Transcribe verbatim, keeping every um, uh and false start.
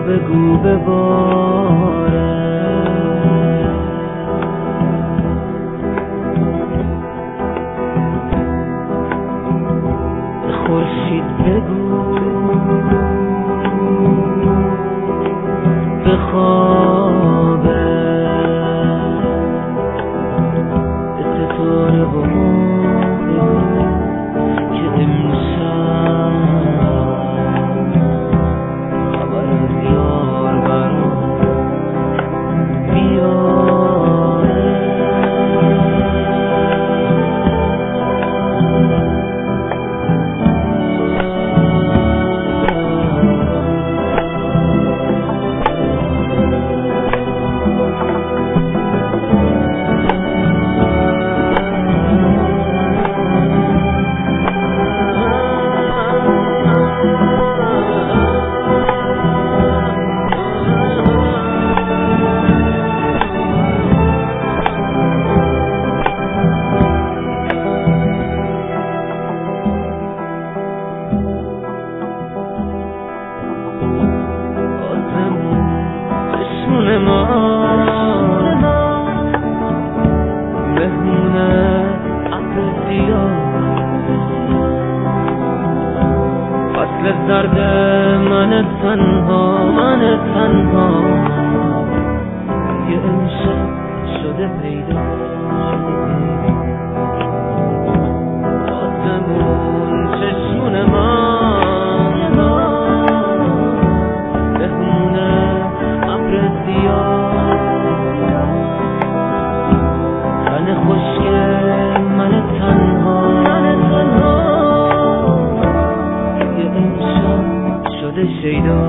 بگو بباره خورشید بگو بخوابه ستاره با ما که امشب خبر از یار برام بیاره مهمونه ابر سیاه فصل زرد من تنها من تنها یه امشب شده پیدا آسمون چشمون من مهمونه ابر سیاه من خوشگل من تنها من تنها یه امشب شده شیدا